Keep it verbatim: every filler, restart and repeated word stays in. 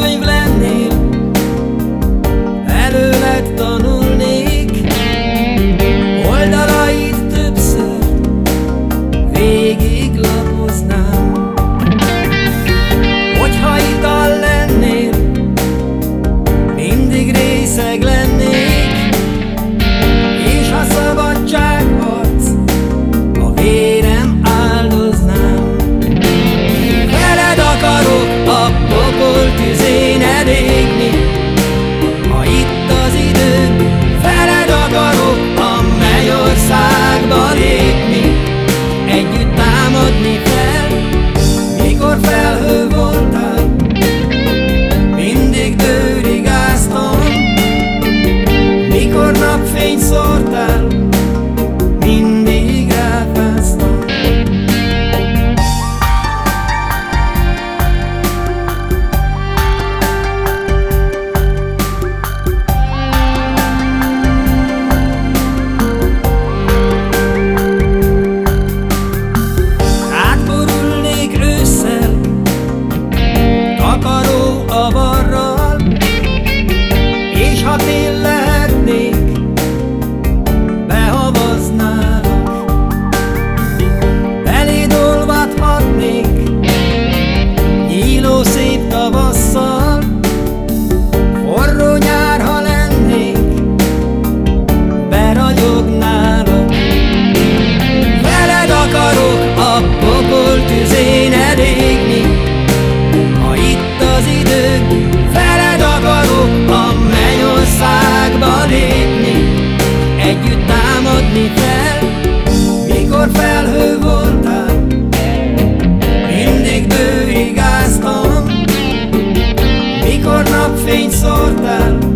könyv lennél, előled tanulnék, oldalait többször végiglapoznám. Hogyha ital lennél, mindig részeg lennék, és ha szabadságharc, a vérem áldoznám. Veled akarok a pokol tüzén elégni, ha itt az idő, veled akarok a mennyországba lépni, együtt támadni fel, mikor felhő voltál, mindig dőrigáztam, mikor napfényt szórtál, mindig elfáztam. Átborulnék ősszel, takaró avarral, és ha tél lehetnék, behavaználak. Beléd olvadhatnék, nyíló szép tavasszal, forró nyár, ha lennék, beragyognálak. Veled akarok a pokol tüzén elégni, ha itt az idő, veled akarok a mennyországba lépni, együtt támadni fel, mikor felhő voltál, mindig bőrigáztam, mikor napfényt szórtál,